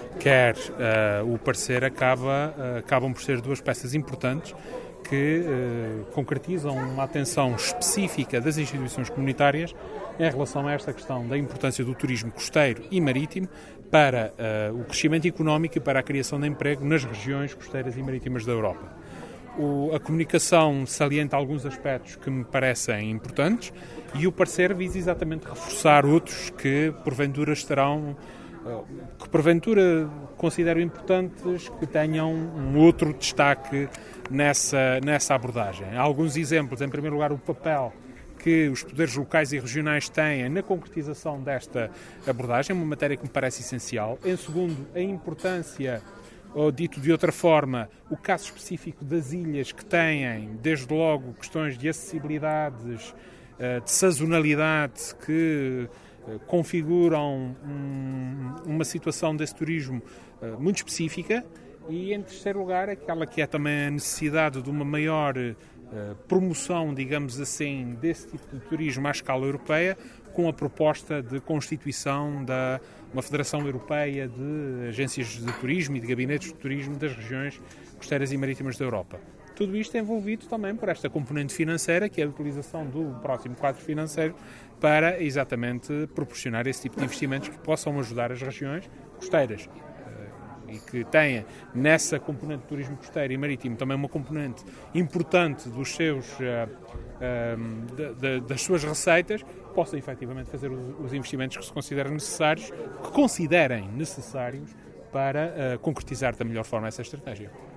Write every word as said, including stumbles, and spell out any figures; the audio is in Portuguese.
quer uh, o parecer, acaba, uh, acabam por ser duas peças importantes que uh, concretizam uma atenção específica das instituições comunitárias em relação a esta questão da importância do turismo costeiro e marítimo para uh, o crescimento económico e para a criação de emprego nas regiões costeiras e marítimas da Europa. O, a comunicação salienta alguns aspectos que me parecem importantes e o parecer visa exatamente reforçar outros que porventura estarão, uh, que porventura considero importantes, que tenham um outro destaque nessa, nessa abordagem. Há alguns exemplos. Em primeiro lugar, o papel que os poderes locais e regionais têm na concretização desta abordagem, uma matéria que me parece essencial. Em segundo, a importância, ou dito de outra forma, o caso específico das ilhas que têm, desde logo, questões de acessibilidades, de sazonalidade, que configuram uma situação desse turismo muito específica. E, em terceiro lugar, aquela que é também a necessidade de uma maior Uh, promoção, digamos assim, desse tipo de turismo à escala europeia, com a proposta de constituição de uma Federação Europeia de Agências de Turismo e de Gabinetes de Turismo das regiões costeiras e marítimas da Europa. Tudo isto é envolvido também por esta componente financeira, que é a utilização do próximo quadro financeiro para exatamente proporcionar esse tipo de investimentos que possam ajudar as regiões costeiras e que tenha nessa componente de turismo costeiro e marítimo também uma componente importante dos seus, uh, uh, de, de, das suas receitas, possam efetivamente fazer os, os investimentos que se consideram necessários, que considerem necessários para uh, concretizar da melhor forma essa estratégia.